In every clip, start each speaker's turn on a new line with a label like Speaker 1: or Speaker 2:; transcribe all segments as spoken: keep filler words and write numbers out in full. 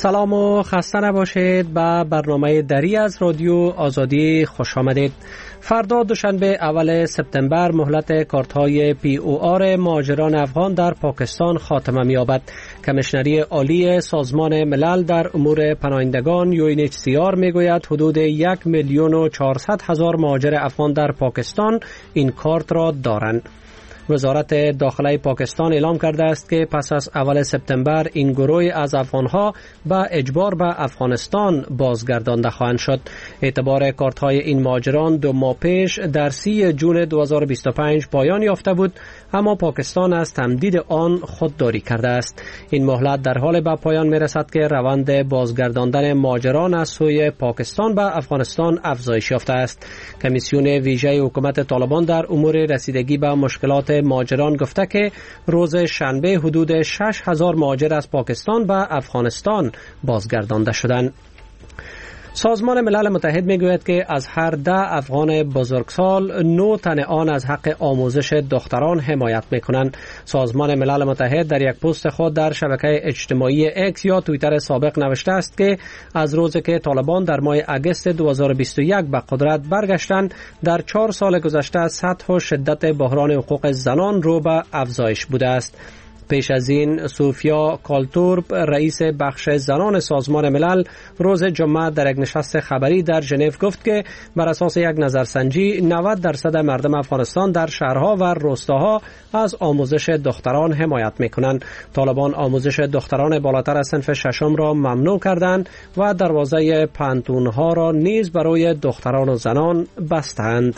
Speaker 1: سلام و خسته نباشید. به برنامه دری از رادیو آزادی خوش آمدید. فردا دوشنبه اول سپتامبر مهلت کارت‌های پی او آر مهاجران افغان در پاکستان خاتمه می‌یابد. کمیشنری عالی سازمان ملل در امور پناهندگان یو ان اچ سی آر میگوید حدود یک میلیون و چهارصد هزار مهاجر افغان در پاکستان این کارت را دارند. وزارت داخله پاکستان اعلام کرده است که پس از اول سپتامبر این گروه از افغانها به اجبار به افغانستان بازگردانده خواهند شد. اعتبار کارت‌های این مهاجران دو ماه پیش در سی جون دو هزار و بیست و پنج پایان یافته بود، اما پاکستان از تمدید آن خودداری کرده است. این مهلت در حال به پایان میرسد که روند بازگرداندن مهاجران از سوی پاکستان به افغانستان افزایش یافته است. کمیسیون ویژه حکومت طالبان در امور رسیدگی به مشکلات مهاجران گفته که روز شنبه حدود شش هزار مهاجر از پاکستان به افغانستان بازگردانده شدند. سازمان ملل متحد میگوید که از هر ده افغان بزرگسال نه تن آن از حق آموزش دختران حمایت میکنند. سازمان ملل متحد در یک پست خود در شبکه اجتماعی اکس یا توییتر سابق نوشته است که از روزی که طالبان در ماه اگست دو هزار و بیست و یک به قدرت برگشتند، در چهار سال گذشته سطح و شدت بحران حقوق زنان رو به افزایش بوده است. پیش از این سوفیا کالتورپ رئیس بخش زنان سازمان ملل روز جمعه در یک نشست خبری در ژنو گفت که بر اساس یک نظرسنجی نود درصد مردم افغانستان در شهرها و روستاها از آموزش دختران حمایت میکنند. طالبان آموزش دختران بالاتر از صنف ششم را ممنوع کردند و دروازه پانتونها را نیز برای دختران و زنان بستند.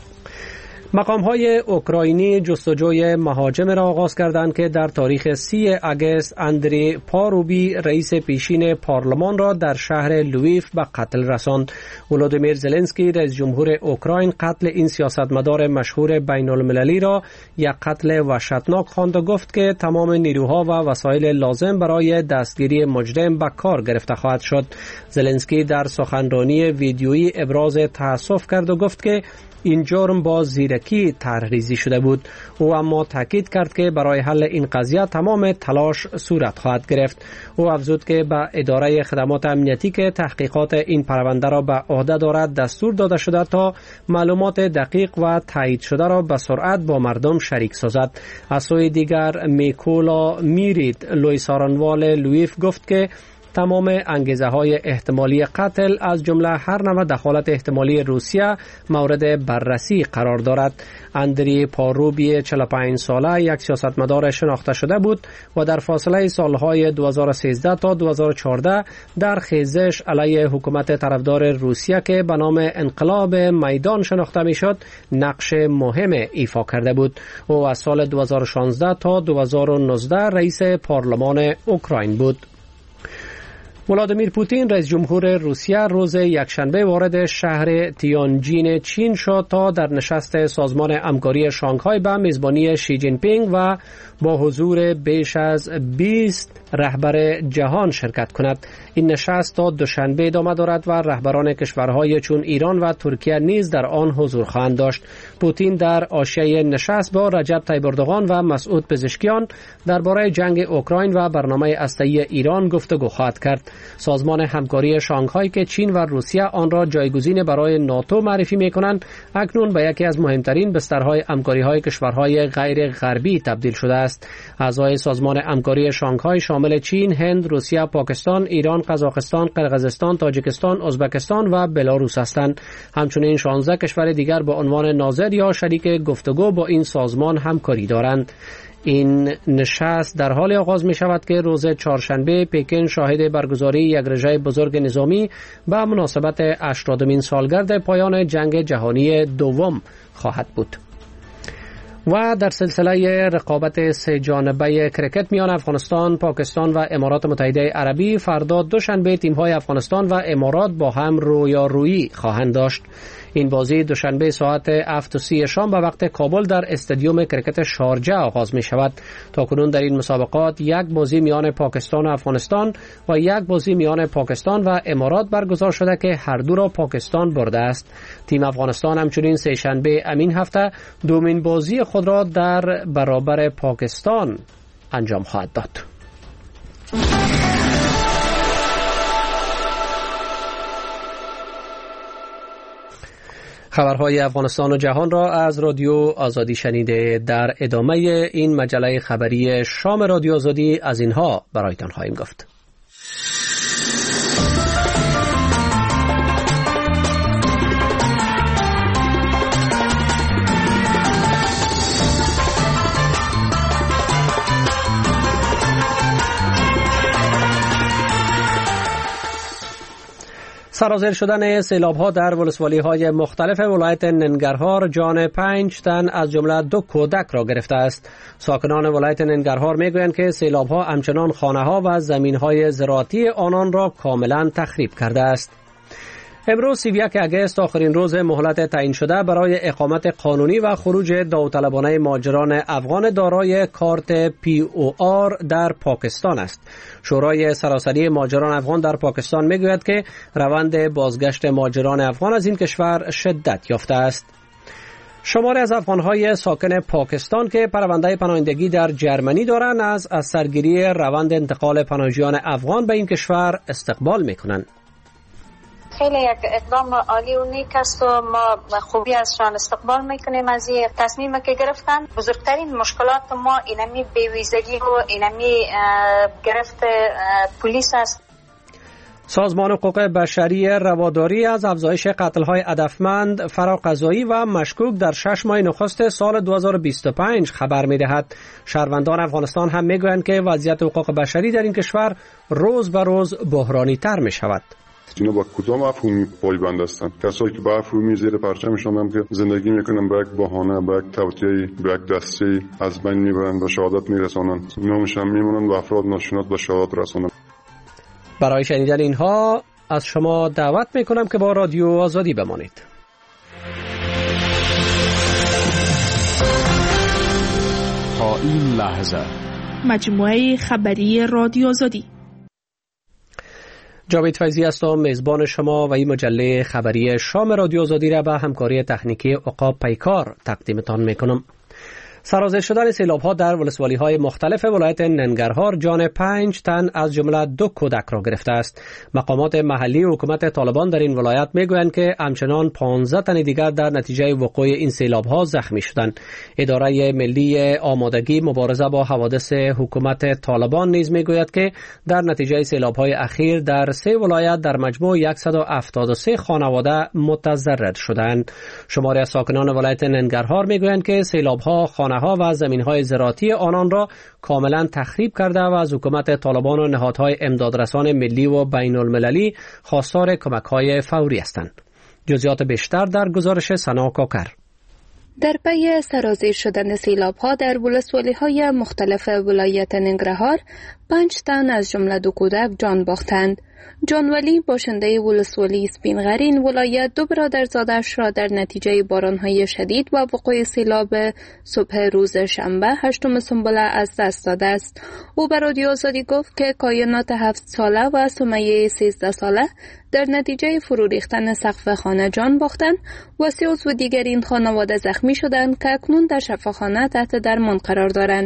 Speaker 1: مقام‌های اوکراینی جستجوی مهاجم را آغاز کردند که در تاریخ سی اگست اندری پاروبی رئیس پیشین پارلمان را در شهر لویف به قتل رساند. ولودیمیر زلنسکی رئیس جمهور اوکراین قتل این سیاستمدار مشهور بین المللی را یک قتل وحشتناک خواند و گفت که تمام نیروها و وسایل لازم برای دستگیری مجرم به کار گرفته خواهد شد. زلنسکی در سخنرانی ویدیویی ابراز تأسف کرد و گفت که این جرم با زیرکی طرح‌ریزی شده بود. او اما تاکید کرد که برای حل این قضیه تمام تلاش صورت خواهد گرفت. او افزود که به اداره خدمات امنیتی که تحقیقات این پرونده را به عهده دارد دستور داده شده تا معلومات دقیق و تایید شده را به سرعت با مردم شریک سازد. از سوی دیگر میکولا میرید لویسارانوال لویف گفت که تمام انگیزه های احتمالی قتل از جمله هر نوع دخالت احتمالی روسیه مورد بررسی قرار دارد. اندری پاروبی چهل و پنج ساله یک سیاستمدار شناخته شده بود و در فاصله سالهای دو هزار و سیزده تا دو هزار و چهارده در خیزش علیه حکومت طرفدار روسیه که به نام انقلاب میدان شناخته میشد نقش مهم ایفا کرده بود. او از سال دو هزار و شانزده تا دو هزار و نوزده رئیس پارلمان اوکراین بود. ولادیمیر پوتین رئیس جمهور روسیه روز یکشنبه وارد شهر تیانجین چین شد تا در نشست سازمان همکاری شانگهای به میزبانی شی جین پینگ و با حضور بیش از بیست رهبر جهان شرکت کند. این نشست تا دوشنبه ادامه دارد و رهبران کشورهای چون ایران و ترکیه نیز در آن حضور خواهند داشت. پوتین در حاشیه نشست با رجب طیب اردوغان و مسعود پزشکیان درباره جنگ اوکراین و برنامه هسته‌ای ایران گفتگو خواهد کرد. سازمان همکاری شانگهای که چین و روسیه آن را جایگزین برای ناتو معرفی می‌کنند، اکنون به یکی از مهمترین بسترهای همکاری‌های کشورهای غیر غربی تبدیل شده است. اعضای سازمان همکاری شانگهای شامل چین، هند، روسیه، پاکستان، ایران، قزاقستان، قرقیزستان، تاجیکستان، ازبکستان و بلاروس هستند. همچنین شانزده کشور دیگر با عنوان ناظر یا شریک گفتگو با این سازمان همکاری دارند. این نشست در حال آغاز می شود که روز چهارشنبه پکن شاهد برگزاری یک رژه بزرگ نظامی به مناسبت هشتادمین سالگرد پایان جنگ جهانی دوم خواهد بود. و در سلسله رقابت سه جانبه کرکت میان افغانستان، پاکستان و امارات متحده عربی فردا دوشنبه تیم‌های افغانستان و امارات با هم رویارویی خواهند داشت. این بازی دوشنبه ساعت هفت و سی شام به وقت کابل در استادیوم کرکت شارجه آغاز می شود. تاکنون در این مسابقات یک بازی میان پاکستان و افغانستان و یک بازی میان پاکستان و امارات برگزار شده که هر دو را پاکستان برده است. تیم افغانستان همچنین سه شنبه امین هفته دومین بازی خود را در برابر پاکستان انجام خواهد داد. خبرهای افغانستان و جهان را از رادیو آزادی شنیده. در ادامه این مجله خبری شام رادیو آزادی از اینها برایتان خواهیم گفت. سرازیر شدن سیلاب‌ها در ولسوالی‌های مختلف ولایت ننگرهار جان پنج تن از جمله دو کودک را گرفته است. ساکنان ولایت ننگرهار می‌گویند که سیلاب‌ها همچنان خانه‌ها و زمین‌های زراعتی آنان را کاملا تخریب کرده است. امروز سی و یک اگست آخرین روز مهلت تعیین شده برای اقامت قانونی و خروج داوطلبانه مهاجران افغان دارای کارت پی او آر در پاکستان است. شورای سراسری مهاجران افغان در پاکستان میگوید که روند بازگشت مهاجران افغان از این کشور شدت یافته است. شماری از افغان‌های ساکن پاکستان که پرونده پناهندگی در جرمنی دارند از از سرگیری روند انتقال پناهجویان افغان به این کشور استقبال می‌کنند.
Speaker 2: خیلی یک اقدام عالی و نیک است و ما خوبی ازشان استقبال میکنیم از این تصمیمی که گرفتن. بزرگترین مشکلات ما اینمی بیویزگی و اینمی گرفت پلیس است.
Speaker 1: سازمان حقوق بشری رواداری از افزایش قتل‌های هدفمند، فراقضایی و مشکوک در شش ماه نخست سال دو هزار و بیست و پنج خبر می‌دهد. شهروندان افغانستان هم می‌گویند که وضعیت حقوق بشری در این کشور روز به روز بحرانی‌تر می‌شود.
Speaker 3: اینا با کدام مفهوم پایبند هستند؟ کسایی که به مفهومی زیر پرچمشان هم که زندگی میکنن به یک بهانه، به یک توطئه، به یک دسته از بین میبرند و شهادت میرسانند. نامش هم میمونند و افراد ناشناس به شهادت رسانند.
Speaker 1: برای شنیدن اینها از شما دعوت میکنم که با رادیو آزادی بمانید.
Speaker 4: تا این لحظه
Speaker 5: مجموعه خبری رادیو آزادی.
Speaker 1: جاوید فیضی هستم، میزبان شما و این مجله خبری شام رادیو آزادی را به همکاری تکنیکی عقاب پیکار تقدیمتان میکنم. سرازیر شدن سیلاب‌ها در ولسوالی‌های مختلف ولایت ننگرهار جان پنج تن از جمله دو کودک را گرفته است. مقامات محلی و حکومت طالبان در این ولایت میگویند که همچنان پانزده تن دیگر در نتیجه وقوع این سیلاب‌ها زخمی شدند. اداره ملی آمادگی مبارزه با حوادث حکومت طالبان نیز میگوید که در نتیجه سیلاب‌های اخیر در سه ولایت در مجموع صد و هفتاد و سه خانواده متضرر شدند. شماری از ساکنان ولایت ننگرهار میگویند که سیلاب‌ها ها و زمین‌های زراعتی آنان را کاملا تخریب کرده و از حکومت طالبان و نهادهای امدادرسان ملی و بین المللی خواستار کمک‌های فوری هستند. جزئیات بیشتر در گزارش سنا کاکر.
Speaker 6: در پی سرازیر شدن سیلاب‌ها در ولسوالی‌های مختلف ولایت ننگرهار پنج تن از جمله دو کودک جان باختند. جان ولی باشنده ولسوالی سپینغرین ولایت دو برادرزادش را در نتیجه باران‌های شدید و وقوع سیلاب صبح روز شنبه هشتم سنبله از دست داده است. او به رادیو آزادی گفت که کائنات هفت ساله و سمیه سیزده ساله در نتیجه فرو ریختن سقف خانه جان باختند و سه عضو دیگر این خانواده زخمی شدند که اکنون در شفاخانه تحت درمان قرار دارند.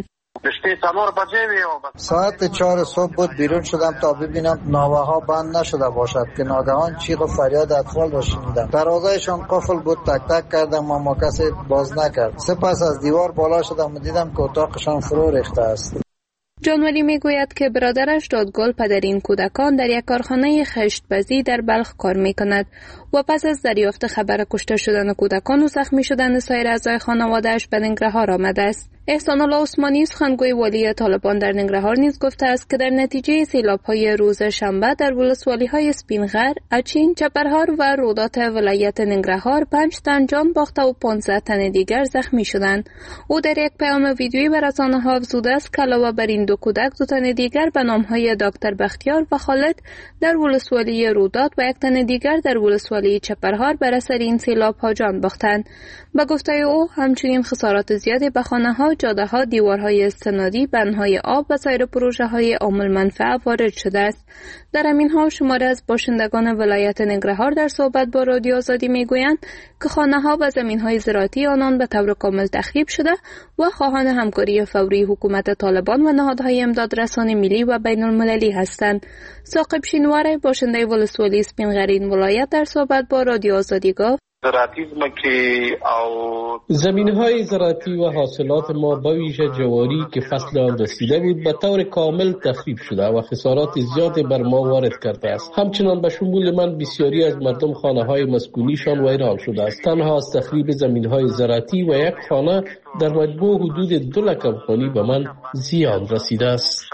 Speaker 7: ساعت چهار صبح بود بیرون شدم تا ببینم ناوه ها بند نشده باشد که ناگهان چیغ و فریاد اطفال را شنیدم. دروازه‌شان قفل بود، تک تک کردم اما کسی باز نکرد. سپس از دیوار بالا شدم و دیدم که اتاقشان فرو ریخته است.
Speaker 6: جانوری میگوید که برادرش دادگل پدر این کودکان در یک کارخانه خشت‌بازی در بلخ کار میکند و پس از دریافت خبر کشته شدن کودکان و زخمی شدن سایر اعضای خانواده‌اش به ننگرهار آمده است. احسان الله عثمانی سخنگوی والی طالبان در ننگرهار نیز گفته است که در نتیجه سیلاب‌های روز شنبه در ولسوالی‌های سپینغر، اچین، چپرهار و رودات ولایت ننگرهار پنج تن جان باخته و پانزده تن دیگر زخمی شدند. او در یک پیام ویدیویی به رسانه‌ها افزوده است که علاوه بر این دو کودک، دو تن دیگر به نام‌های دکتر بختیار و خالد در ولسوالی رودات و یک تن دیگر در ولسوالی چپرهار بر اثر این سیلاب‌ها جان باختند. به گفته او همچنین خسارات زیادی به خانه‌ها، جاده‌ها، دیوارهای استنادی، بندهای آب و سایر پروژه‌های عامل منفعه وارد شده است. در همین حال شماری از باشندگان ولایت ننگرهار در صحبت با رادیو آزادی میگویند که خانه‌ها و زمین‌های زراعتی آنان به طور کامل تخریب شده و خواهان همکاری فوری حکومت طالبان و نهادهای امدادرسان ملی و بین المللی هستند. ثاقب شینوار باشنده ولسوالی سپینغرین ولایت در صحبت با رادیو آزادی گفت:
Speaker 8: زراعتی که او
Speaker 9: زمین‌های زراعتی و حاصلات ما به ویژه جواری که فصل آن رسیده بود به طور کامل تخریب شده و خسارات زیادی بر ما وارد کرده است. همچنان به شمول من بسیاری از مردم خانه‌های مسکونیشان ویران شده است. تنها از تخریب زمین‌های زراعتی و یک خانه در مجموع حدود دو لک افغانی به من زیان رسیده است.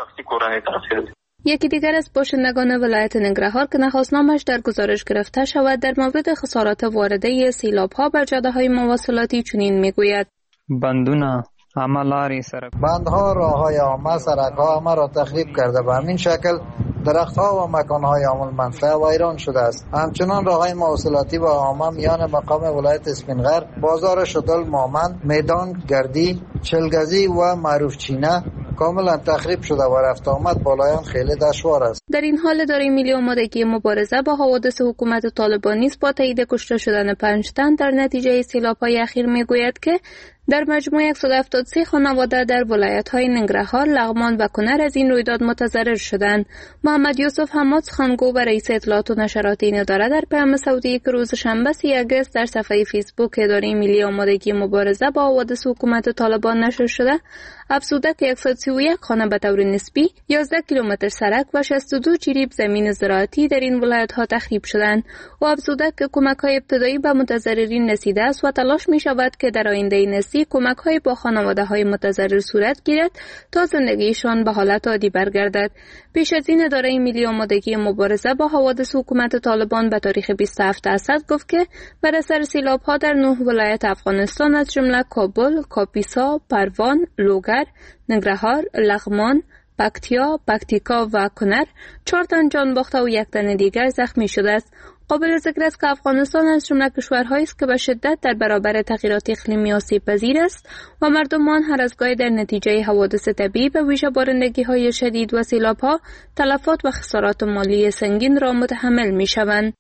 Speaker 6: یکی دیگر از باشندگان ولایت ننگرهار که نخواستنامش در گزارش گرفته شود در مورد خسارات وارده سیلاب‌ها بر جاده‌های مواصلاتی چنین میگوید:
Speaker 10: بندونه، عملاری سرک،
Speaker 7: بندها، راه‌های عامه، سرک‌ها همه را تخریب کرده. به همین شکل درخت‌ها و مکان‌های عامل منفعه ویران شده است. همچنان راه‌های مواصلاتی و عامه میان مقام ولایت اسفندیار، بازار شدل مامند، میدان گردی، چلگزی و معروف چینه کاملا تخریب شده و رفت آمد بالایان خیلی دشوار است.
Speaker 6: در این حال اداره ملی آمادگی مبارزه با حوادث حکومت طالبان نیز با تایید کشته شدن پنج تن در نتیجه سیلاب‌های اخیر میگوید که در مجموع صد و هفتاد و سه خانواده در ولایت‌های ننگرهار، لغمان و کنر از این رویداد متضرر شدند. محمد یوسف حماد سخنگو و رئیس اطلاعات و نشرات این اداره در پیام صوتی که روز شنبه سی اگست در صفحه فیسبوک اداره ملی آمادگی مبارزه با حوادث حکومت طالبان نشر شده، افزوده که صد و سی و یک خانه به طور نسبی، یازده کیلومتر سرک و شصت و دو جریب زمین زراعتی در این ولایت‌ها تخریب شدند. و افزوده که کمک‌های ابتدایی به متضررین رسیده است و تلاش می‌شود که در آینده نزدیک کمک‌های با خانواده‌های متضرر صورت گیرد تا زندگیشان به حالت عادی برگردد. پیش از این اداره ملی آمادگی مبارزه با حوادث حکومت طالبان به تاریخ بیست و هفت اسد گفت که بر اثر سیلاب‌ها در نه ولایت افغانستان از جمله کابل، کاپیسا، پروان، لوگر، ننگرهار، لغمان، پکتیا، پکتیکا و کنر چهار تن جان باخته و یک تن دیگر زخمی شده است. قابل ذکر است که افغانستان از جمله کشورهایی است که به شدت در برابر تغییرات اقلیمی آسیب پذیر است و مردمان هر از گاهی در نتیجه حوادث طبیعی به ویژه بارندگی‌های شدید و سیلاب‌ها تلفات و خسارات مالی سنگین را متحمل می‌شوند.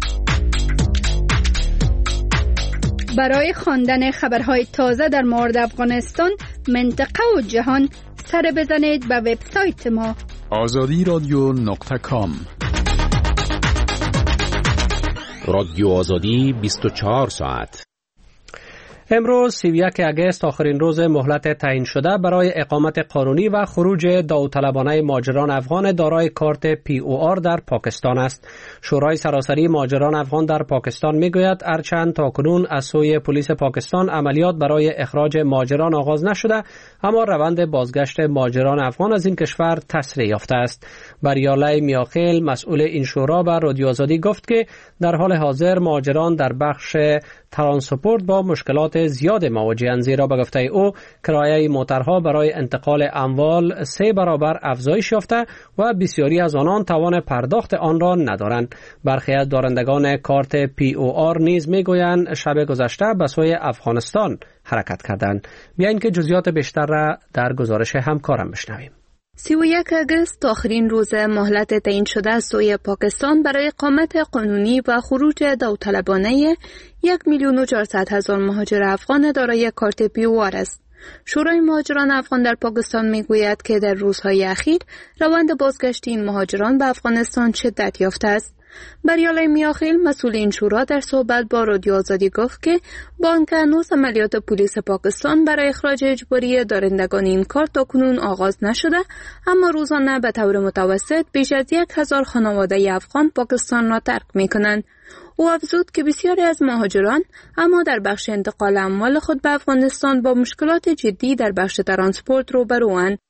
Speaker 11: برای خواندن خبرهای تازه در مورد افغانستان، منطقه و جهان سر بزنید به وبسایت ما
Speaker 4: آزادی رادیو نقطه کام.
Speaker 12: رادیو آزادی بیست و چهار ساعت.
Speaker 1: امروز سی و یک اگست آخرین روز مهلت تعیین شده برای اقامت قانونی و خروج داوطلبانه مهاجران افغان دارای کارت پی او آر در پاکستان است. شورای سراسری مهاجران افغان در پاکستان میگوید هرچند تاکنون از سوی پلیس پاکستان عملیات برای اخراج مهاجران آغاز نشده، اما روند بازگشت مهاجران افغان از این کشور تسریع یافته است. بریاله میاخیل مسئول این شورا به رادیو آزادی گفت که در حال حاضر مهاجران در بخش ترانسپورت با مشکلات زیاد مواجه‌اند، زیرا به گفته او کرایه موترها برای انتقال اموال سه برابر افزایش یافته و بسیاری از آنان توان پرداخت آن را ندارند. برخی از دارندگان کارت پی او آر نیز میگویند شب گذشته به سوی افغانستان حرکت کردند. بیاین که جزئیات بیشتر را در گزارش همکارم بشنویم.
Speaker 6: سی و یک اگست آخرین روز مهلت تعیین شده از سوی پاکستان برای اقامت قانونی و خروج داوطلبانه یک میلیون و چهارصد هزار مهاجر افغان دارای کارت پی او آر است. شورای مهاجران افغان در پاکستان میگوید که در روزهای اخیر روند بازگشت این مهاجران به افغانستان شدت یافته است. بریاله میاخیل مسئول این شورا در صحبت با رادیو آزادی گفت که با آنکه هنوز عملیات پلیس پاکستان برای اخراج اجباری دارندگان این کارت تاکنون آغاز نشده، اما روزانه به طور متوسط بیش از یک هزار خانواده افغان پاکستان را ترک می‌کنند. او افزود که بسیاری از مهاجران اما در بخش انتقال اموال خود به افغانستان با مشکلات جدی در بخش ترانسپورت روبروند.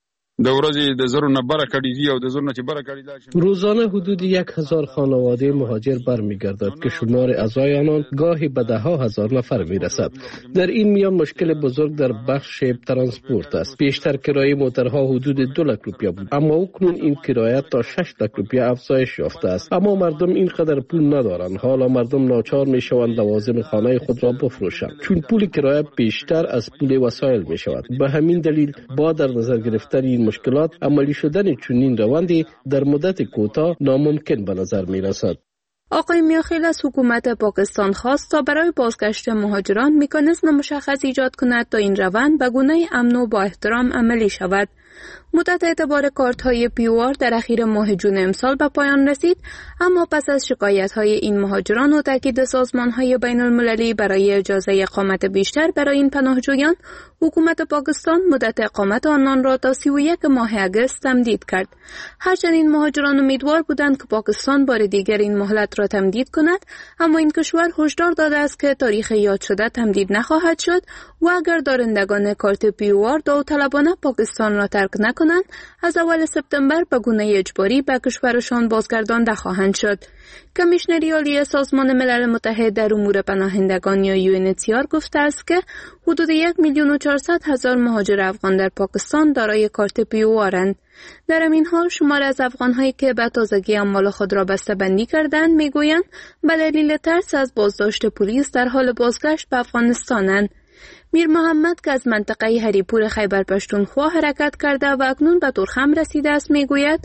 Speaker 9: روزانه حدود یک هزار خانواده مهاجر برمیگردد که شمار اعضای آنان گاهی به ده ها هزار نفر میرسد. در این میان مشکل بزرگ در بخش ترانسپورت است. بیشتر کرایه موترها حدود دو لک روپیه بود، اما اکنون این کرایه تا شش لک روپیه افزایش یافته است. اما مردم اینقدر پول ندارند. حالا مردم ناچار میشوند لوازم خانه خود را بفروشند، چون پول کرایه بیشتر از پول وسایل میشود. به همین دلیل با در نظر گرفتن این مشکلات عملی شدن چنین روندی در مدت کوتاه ناممکن به نظر می رسد.
Speaker 6: آقای میاخیل از حکومت پاکستان خواست تا برای بازگشت مهاجران مکانیزم مشخص ایجاد کند تا این روند به گونه امن و با احترام عملی شود. مدت اعتبار کارت های پی او آر در اخیر ماه جون امسال به پایان رسید، اما پس از شکایت های این مهاجران و تاکید سازمان های بین المللی برای اجازه اقامت بیشتر برای این پناهجویان، حکومت پاکستان مدت اقامت آنان را تا سی و یک ماه اگست تمدید کرد. هرچند این مهاجران امیدوار بودند که پاکستان بار دیگر این مهلت را تمدید کند، اما این کشور هشدار داده است که تاریخ یاد شده تمدید نخواهد شد و اگر دارندگان کارت پی او آر داوطلبانه پاکستان را ترک نکنند، از اول سپتامبر به گونه اجباری به کشورشان بازگردانده خواهند شد. کمیشنری عالی سازمان ملل متحد در امور پناهندگان یا یو ان اچ سی آر گفته است که حدود یک میلیون و چهارصد هزار مهاجر افغان در پاکستان دارای کارت پی او آرند. در این حال شمار از افغان‌هایی که به تازگی اموال خود را بسته‌بندی کردند میگویند به دلیل ترس از بازداشت پلیس در حال بازگشت به افغانستانند. میر محمد که از منطقه هریپور خیبر پشتونخوا حرکت کرده و اکنون به تورخم رسیده است میگوید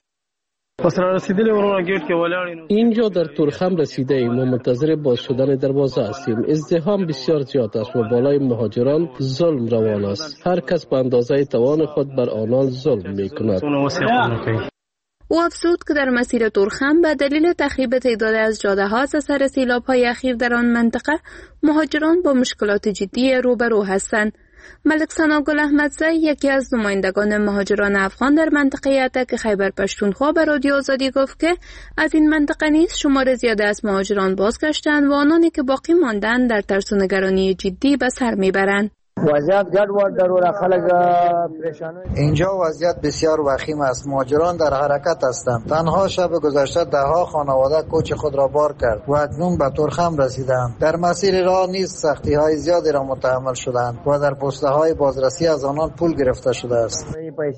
Speaker 9: اینجا در تورخم رسیده ایم و منتظر باز شدن دروازه هستیم. ازدحام بسیار زیاد است و بالای مهاجران ظلم روان است. هر کس به اندازه توان خود بر آنان ظلم می کند.
Speaker 6: او افزود که در مسیر تورخم به دلیل تخریب تعداد از جاده ها از اثر سیلاب های اخیر در آن منطقه مهاجران با مشکلات جدی روبرو هستند. ملک ثنا گل احمدزی یکی از نمایندگان مهاجران افغان در منطقه اتک خیبر پشتونخوا به رادیو آزادی گفت که از این منطقه نیز شمار زیاده از مهاجران بازگشتند و آنانی که باقی ماندند در ترس و نگرانی جدی به سر میبرند.
Speaker 7: وضعیت گډوډ دروره خلک پریشان. اینجا وضعیت بسیار وخیم است. مهاجران در حرکت هستند. تنها شب گذشته ده ها خانواده کوچ خود را بار کرد و اکنون به تورخم رسیدند. در مسیر راه نیز سختی های زیادی را متحمل شدند و در پسته های بازرسی از آنان پول گرفته شده است.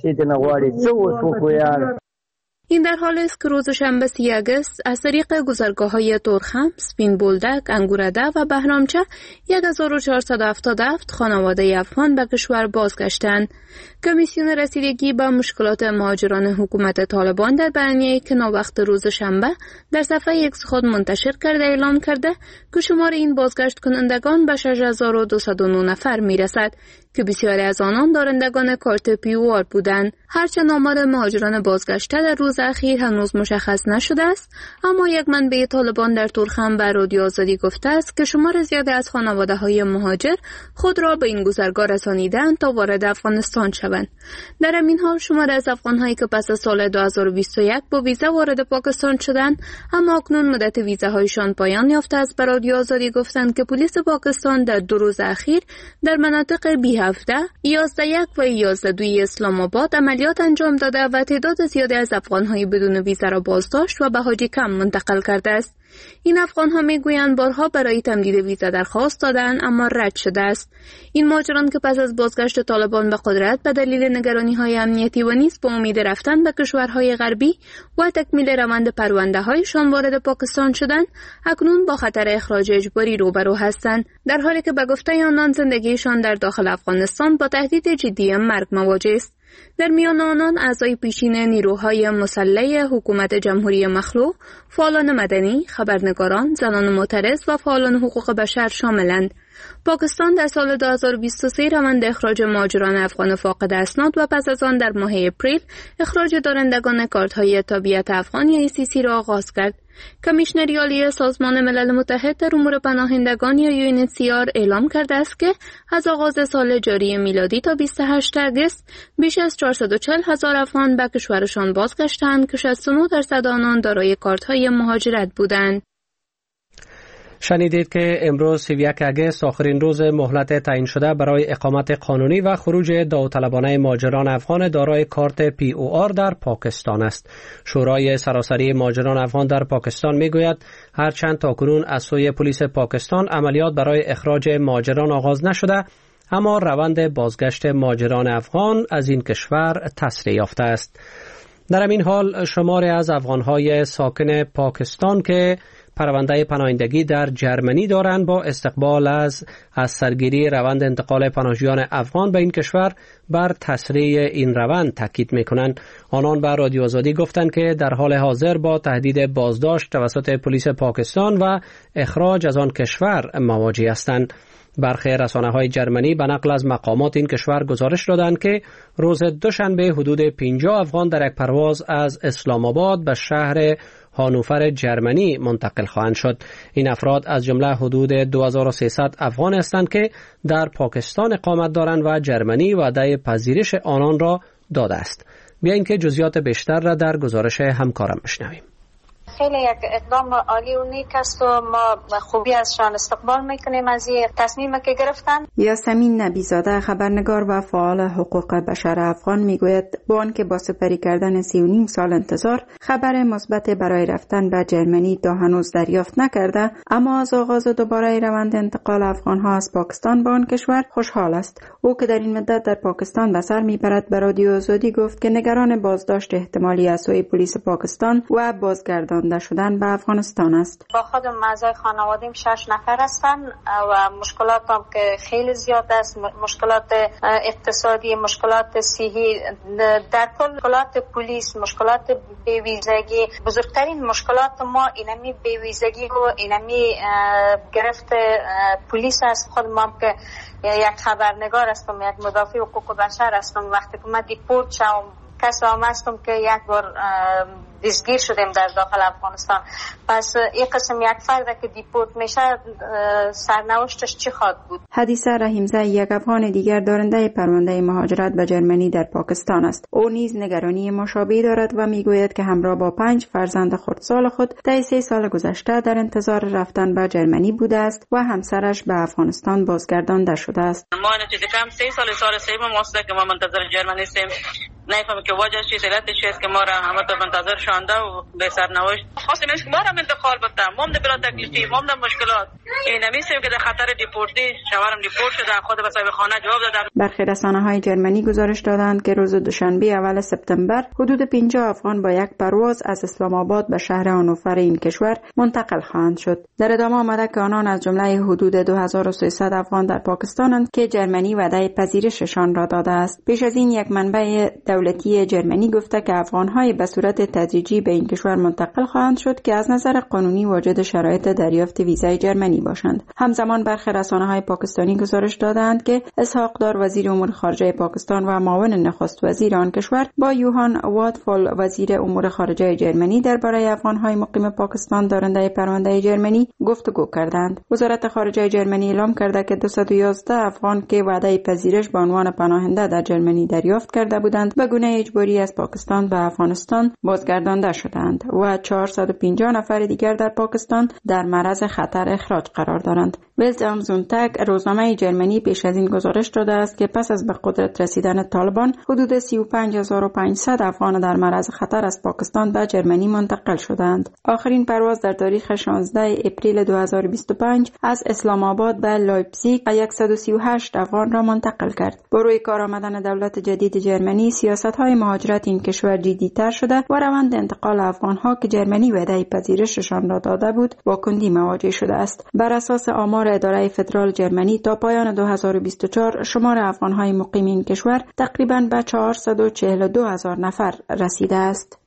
Speaker 6: این در حال است که روز شنبه سی اگست از طریق گذرگاه‌های تورخم، سپین بولدک، انگورده و بهرامچه یک هزار و چهارصد و هفتاد و هفت خانواده افغان به کشور بازگشتند. کمیسیون رسیدگی به مشکلات مهاجران حکومت طالبان در بیانیه‌ای که ناوقت روز شنبه در صفحه ایکس خود منتشر کرده اعلام کرده که شمار این بازگشت کنندگان به شش هزار و دویست و نه نفر میرسد که بسیاری از آنان دارندگان کارت پی او آر بودند. هرچند آمار مهاجران بازگشته در روز اخیر هنوز مشخص نشده است، اما یک منبع طالبان در تورخم به رادیو آزادی گفته است که شمار زیادی از خانواده‌های مهاجر خود را به این گذرگاه رسانیدند تا وارد افغانستان شوند. در این حال شمار از افغان‌هایی که پس از سال دو هزار و بیست و یک با ویزا وارد پاکستان شدند، اما اکنون مدت ویزاهایشان پایان یافته است، به رادیو آزادی گفتند که پلیس پاکستان در دو روز اخیر در مناطق بی هفده، یازده یک و یازده دو اسلام آباد عملیات انجام داده و تعداد زیادی از افغان‌های بدون ویزا را بازداشت و به حاجی کم منتقل کرده است. این افغان‌ها میگویند بارها برای تمدید ویزا درخواست دادند اما رد شده است. این مهاجران که پس از بازگشت طالبان به قدرت به دلیل نگرانی‌های امنیتی و نیز با امید رفتن به کشورهای غربی و تکمیل روند پرونده‌هایشان وارد پاکستان شدند، اکنون با خطر اخراج اجباری روبرو هستند، در حالی که به گفته آنان زندگیشان در داخل افغانستان با تهدید جدی مرگ مواجه است. در میان آنان اعضای پیشین نیروهای مسلح حکومت جمهوری مخلوع، فعالان مدنی، خبرنگاران، زنان معترض و فعالان حقوق بشر شاملند. پاکستان در سال دو هزار و بیست و سه روند اخراج مهاجران افغان فاقد اسناد و پس از آن در ماه اپریل اخراج دارندگان کارت‌های تابعیت افغان یا ای سی سی را آغاز کرد. کمیشنری عالی سازمان ملل متحد در امور پناهندگان یا یو ان اچ سی آر اعلام کرده است که از آغاز سال جاری میلادی تا بیست و هشت اگست بیش از چهارصد و چهل هزار افغان به کشورشان بازگشتند که شصت و نه درصد آنان دارای کارت‌های مهاجرت بودند.
Speaker 1: شنیدید که امروز سی و یک اگست آخرین روز مهلت تعیین شده برای اقامت قانونی و خروج داوطلبانه مهاجران افغان دارای کارت پی او آر در پاکستان است. شورای سراسری مهاجران افغان در پاکستان میگوید هرچند تاکنون از سوی پلیس پاکستان عملیات برای اخراج مهاجران آغاز نشده، اما روند بازگشت مهاجران افغان از این کشور تسریع یافته است. در این حال شماری از افغان‌های ساکن پاکستان که پرونده پناهندگی در جرمنی دارند با استقبال از از سرگیری روند انتقال پناهجویان افغان به این کشور بر تسریع این روند تاکید می‌کنند. آنان به رادیو آزادی گفتند که در حال حاضر با تهدید بازداشت توسط پلیس پاکستان و اخراج از آن کشور مواجه هستند. برخی رسانه‌های جرمنی به نقل از مقامات این کشور گزارش دادند که روز دوشنبه حدود پنجاه افغان در یک پرواز از اسلام آباد به شهر هانوفر جرمنی منتقل خواهند شد. این افراد از جمله حدود دو هزار و سیصد افغان هستند که در پاکستان اقامت دارند و جرمنی وعده پذیرش آنان را داده است. بیایید که جزئیات بیشتر را در گزارش همکارم بشنویم.
Speaker 2: خیلی یک اقدام عالی و نیک است و ما خوبی ازشان استقبال میکنیم از این تصمیمی که گرفتن.
Speaker 13: یاسمین نبیزاده خبرنگار و فعال حقوق بشر افغان میگوید با آنکه با سپری کردن سی و نیم سال انتظار خبر مثبت برای رفتن به جرمنی تا هنوز دریافت نکرده، اما از آغاز دوباره روند انتقال افغان ها از پاکستان به آن کشور خوشحال است. او که در این مدت در پاکستان به سر میبرد به رادیو آزادی گفت که نگران بازداشت احتمالی از سوی پلیس پاکستان و بازگردان شدن به افغانستان است.
Speaker 2: با خودم اعضای خانوادیم شش نفر هستن و مشکلات هم که خیلی زیاد است، مشکلات اقتصادی، مشکلات صحی، در کل مشکلات پلیس، مشکلات بیویزگی. بزرگترین مشکلات ما اینمی بیویزگی و اینمی گرفت پلیس است. خودم هم که یک خبرنگار هستم، یک مدافع حقوق بشر هستم، وقتی که من دیپورت شدم کسی هم هستم که یک بار دستگیر شدیم در داخل افغانستان. پس این قسم یک فرد که دیپورت میشه سرنوشتش چی خواهد بود؟
Speaker 13: حدیثه رحیمزه یک افغان دیگر دارنده پرونده مهاجرت به جرمنی در پاکستان است. او نیز نگرانی مشابهی دارد و میگوید که همراه با پنج فرزند خردسال خود طی سه سال گذشته در انتظار رفتن به جرمنی بوده است و همسرش به افغانستان بازگردانده شده است.
Speaker 14: ما نتیجه سه سال سال سوم ماست که ما منتظر جرمنی هستیم. نفهمم که وجه چیه، علت چیه است که ما را همه تا منتظر شانده و به سرنوشت. خواستیم است که ما را انتقال بدن. ما هم در بلا تکلیفی، ما هم در مشکلات. این نمیستیم که در خطر دیپورتی شوهرم دیپورت شده، خود به صاحب خانه جواب دادم.
Speaker 13: برخی رسانه‌های جرمنی گزارش دادند که روز دوشنبه اول سپتامبر حدود پنجاه افغان با یک پرواز از اسلام آباد به شهر هانوفر این کشور منتقل خواهند شد. در ادامه آمده که آنان از جمله حدود دو هزار و سیصد افغان در پاکستانند که جرمنی وعده پذیرششان را داده است. پیش از این یک منبع دولتی جرمنی گفته که افغان‌های به صورت تدریجی به این کشور منتقل خواهند شد که از نظر قانونی واجد شرایط دریافت ویزای جرمنی باشند. همزمان برخی رسانه‌های پاکستانی گزارش دادند که اسحاق دار وزیر امور خارجه پاکستان و معاون نخست وزیر آن کشور با یوهان واتفول وزیر امور خارجه جرمنی درباره افغان‌های مقیم پاکستان دارنده پرونده جرمنی گفتگو کردند. وزارت خارجه جرمنی اعلام کرده که دویست و یازده افغان که وعده پذیرش به عنوان پناهنده در جرمنی دریافت کرده بودند به گونه اجباری از پاکستان به افغانستان بازگردانده شدند و چهارصد و پنجاه نفر دیگر در پاکستان در معرض خطر اخراج قرار دارند. ولز ام زونتاگ روزنامه جرمنی پیش از این گزارش داده است که پس از به قدرت رسیدن طالبان حدود سی و پنج هزار و پانصد افغان در معرض خطر از پاکستان به جرمنی منتقل شدند. آخرین پرواز در تاریخ شانزده اپریل دو هزار و بیست و پنج از اسلام آباد به لایپزیگ صد و سی و هشت افغان را منتقل کرد. با روی کار آمدن دولت جدید جرمنی سیاست‌های مهاجرت این کشور جدی‌تر شده و روند انتقال افغان‌ها که جرمنی وعده پذیرششان را داده بود با کندی مواجه شده است. بر اساس آمار اداره فدرال جرمنی تا پایان دو هزار و بیست و چهار شمار افغان‌های مقیم این کشور تقریباً به چهارصد و چهل و دو هزار نفر رسیده است.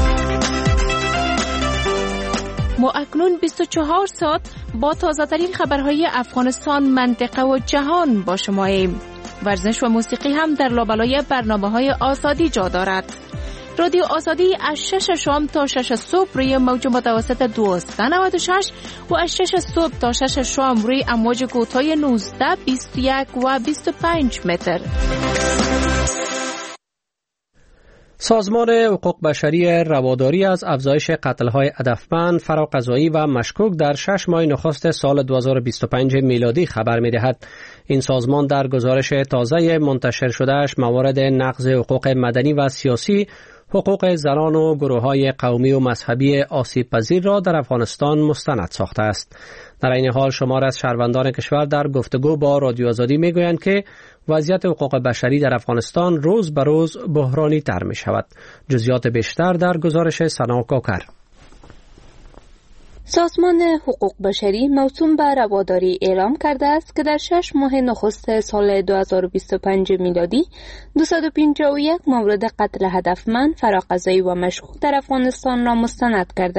Speaker 5: ما اکنون بیست و چهار ساعت با تازه‌ترین خبرهای افغانستان، منطقه و جهان با شماییم. ورزش و موسیقی هم در لابلای برنامه‌های آزادی جا دارد. رادیو آزادی از شش شام تا شش صبح روی موج متوسط دویست و نود و شش و از شش صبح تا شش شام روی امواج کوتاه نوزده، بیست و یک و بیست و پنج متر.
Speaker 1: سازمان حقوق بشری رواداری از افزایش قتل‌های هدفمند، فراقضایی و مشکوک در شش ماه نخست سال دو هزار و بیست و پنج میلادی خبر می‌دهد. این سازمان در گزارش تازه منتشر شدهش موارد نقض حقوق مدنی و سیاسی، حقوق زنان و گروه‌های قومی و مذهبی آسیب‌پذیر را در افغانستان مستند ساخته است. در این حال شمار از شهروندان کشور در گفتگو با رادیو آزادی میگویند که وضعیت حقوق بشری در افغانستان روز به روز بحرانی تر می شود. جزئیات بیشتر در گزارش سنا کاکر.
Speaker 6: سازمان حقوق بشری موسوم به رواداری اعلام کرده است که در شش ماه نخست سال دو هزار و بیست و پنج میلادی دویست و پنجاه و یک مورد قتل هدفمند، فراقضایی و مشکوک در افغانستان را مستند کرده است.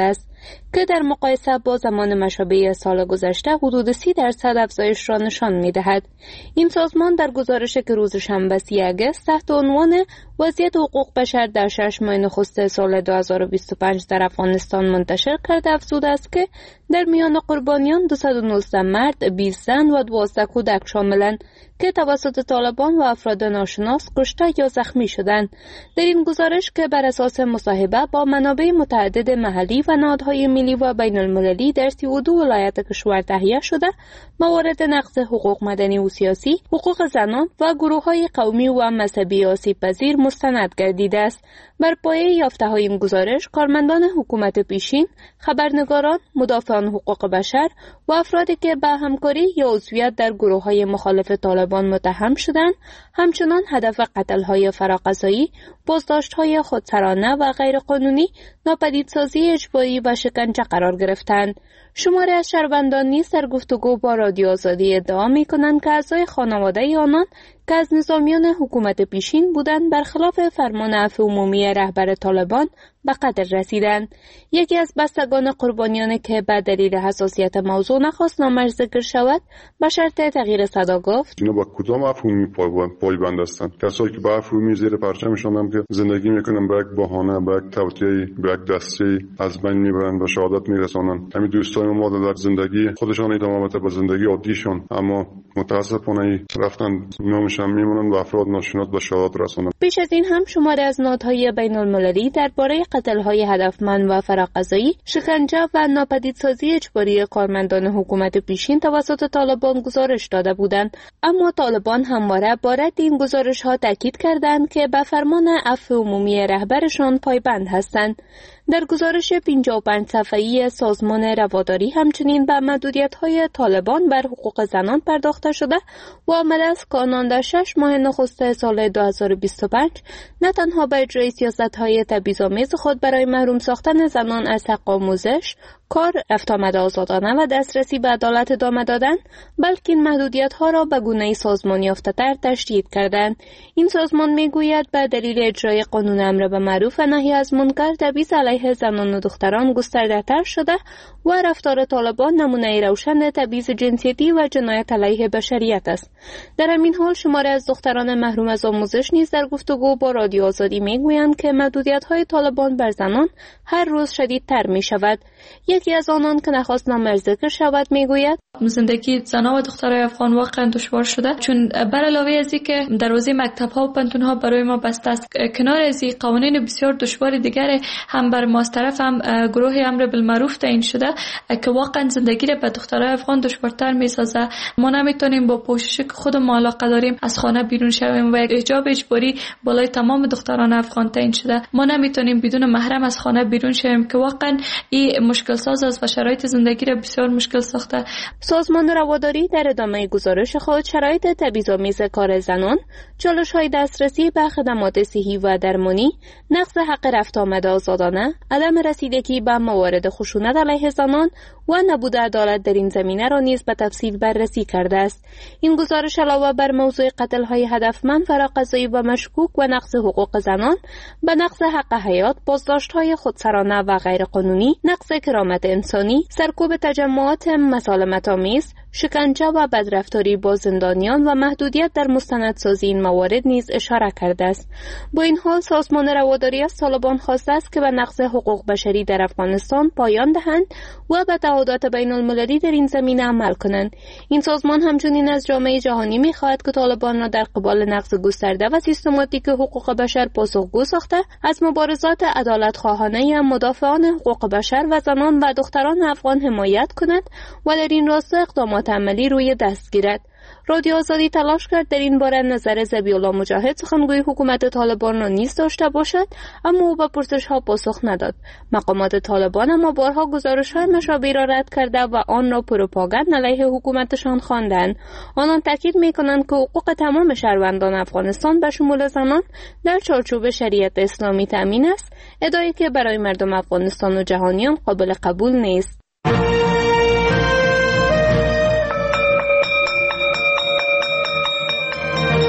Speaker 6: که در مقایسه با زمان مشابه سال گذشته حدود سی درصد افزایش را نشان می‌دهد. این سازمان در گزارشی که روز شنبه سی آگوست تحت عنوان وضعیت حقوق بشر در شش ماه نخست سال دو هزار و بیست و پنج در افغانستان منتشر کرده افزوده است که در میان قربانیان دویست و نوزده مرد، بیست زن و دوازده کودک شاملند که توسط طالبان و افراد ناشناس کشته یا زخمی شدند. در این گزارش که بر اساس مصاحبه با منابع متعدد محلی و نهادهای ملی و بین المللی در سی و دو ولایت کشور تهیه شده، موارد نقض حقوق مدنی و سیاسی، حقوق زنان و گروه‌های قومی و مذهبی آسیب پذیر مستند گردیده است. بر پایه یافته‌های این گزارش، کارمندان حکومت پیشین، خبرنگاران، مدافعان حقوق بشر و افرادی که به همکاری یا عضویت در گروه‌های مخالف طالبان متهم شدند، همچنان هدف قتل‌های فراقضایی، بازداشت‌های خودسرانه و غیرقانونی، ناپدیدسازی اجباری و شکنجه قرار گرفتند. شماری از شهروندان نیز در گفتگو با رادیو آزادی ادعا می‌کنند که اعضای خانواده آنان که از نظامیان حکومت پیشین بودند برخلاف فرمان عفو عمومی رهبر طالبان به قتل رسیدند. یکی از بستگان قربانیان که به دلیل حساسیت موضوع نخواست نامش ذکر شود به شرط تغییر صدا گفت:
Speaker 3: اینا با کدام عفو عمومی پایبند هستند؟ کسایی که به عفو عمومی زیر پرچمشان هم که زندگی میکنن به یک بهانه، به یک توطئه، به یک دسته از بین میبرند و شهادت میرسانند. همین دوستان ما در زندگی خودشان ادامه بده به زندگی عادیشان، اما متاسفانه رفتن نامشان میمونن و افراد ناشناس به شهادت رسانند.
Speaker 6: پیش از این هم شماری از نهادهای بین المللی درباره قتل‌های هدفمند و فراقضایی، شکنجه و ناپدیدسازی اجباری کارمندان حکومت پیشین توسط طالبان گزارش داده بودند، اما طالبان همواره با رد این گزارش‌ها تاکید کردند که به فرمان عفو عمومی رهبرشان پایبند هستند. در گزارش پنجاه و پنج صفحه‌ای سازمان رواداری همچنین به محدودیت‌های طالبان بر حقوق زنان پرداخته شده و آمده است که آنان در شش ماه نخست سال دو هزار و بیست و پنج نه تنها به اجرای سیاست‌های تبعیض‌آمیز خود برای محروم ساختن زنان از حق آموزش، کار، رفت آمد آزادانه و دسترسی به عدالت ادامه دادند، بلکه این محدودیت‌ها را به گونه‌ای سازمان یافته‌تر تشدید کردند. این سازمان می‌گوید به دلیل اجرای قانون امر بالمعروف و نهی از منکر، تبعیض علیه زنان و دختران گسترده‌تر شده و رفتار طالبان نمونه روشن تبعیض جنسیتی و جنایت علیه بشریت است. در همین حال شماری از دختران محروم از آموزش نیز در گفتگو با رادیو آزادی می‌گویند که محدودیت‌های طالبان بر زنان هر روز شدیدتر می‌شود. یکی از آنان که نخواست نامش ذکر شود میگوید:
Speaker 15: زندگی زنان و دخترای افغان واقعا دشوار شده، چون بر علاوه از اینکه دروازه مکتب‌ها و پنتون‌ها برای ما بسته است، کنار از این قوانین بسیار دشوار دیگر هم بر ما از طرف هم گروه امر بالمعروف تعیین شده که واقعا زندگی را به دخترای افغان دشوارتر می‌سازه. ما نمیتونیم با پوششی که خود ما علاقه داریم از خانه بیرون شویم و یک حجاب اجباری بالای تمام دختران افغان تعیین شده. ما نمیتونیم بدون محرم از خانه بیرون شویم که واقعا این مشکل ساز است و شرایط زندگی را بسیار مشکل ساخته.
Speaker 6: سازمان رواداری در ادامه گزارش خود شرایط تبعیض‌آمیز کار زنان، چالش‌های دسترسی به خدمات صحی و درمانی، نقض حق رفت آمد آزادانه، عدم رسیدگی به موارد خشونت علیه زنان و نبود عدالت در این زمینه را نیز به تفصیل بررسی کرده است. این گزارش علاوه بر موضوع قتل‌های هدفمند، فراقضایی و مشکوک و نقض حقوق زنان، به نقض حق حیات، بازداشت‌های خودسرانه و غیرقانونی، نقض کرامت انسانی، سرکوب تجمعات مسالمت‌آمیز، شکنجه و بدرفتاری با زندانیان و محدودیت در مستندسازی این موارد نیز اشاره کرده است. با این حال سازمان رواداری از طالبان خواسته است که به نقض حقوق بشری در افغانستان پایان دهند و به تعهدات بین المللی در این زمینه عمل کنند. این سازمان همچنین از جامعه جهانی می‌خواهد که طالبان را در قبال نقض گسترده و سیستماتیک حقوق بشر پاسخگو ساخته از مبارزات عدالت‌خواهانه مدافعان حقوق بشر و زنان و دختران افغان حمایت کند و در این راستا اقدامات عملی روی دست گیرد. رادیو آزادی تلاش کرد در این باره نظر ذبیح‌الله مجاهد سخنگوی حکومت طالبان را نیز داشته باشد، اما او به پرسش‌ها پاسخ نداد. مقامات طالبان اما بارها گزارش‌های مشابه را رد کرده و آن را پروپاگاند علیه حکومتشان خواندند. آنان تاکید می‌کنند که حقوق تمام شهروندان افغانستان به شمول زنان در چارچوب شریعت اسلامی تامین است، ادعایی که برای مردم افغانستان و جهانیان قابل قبول نیست.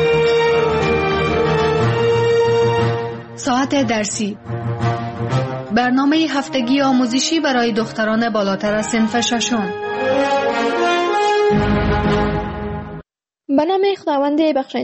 Speaker 11: ساعت درسی برنامه هفتگی آموزشی برای دختران بالاتر از صنف ششم.
Speaker 16: به نام خداوند بخشاینده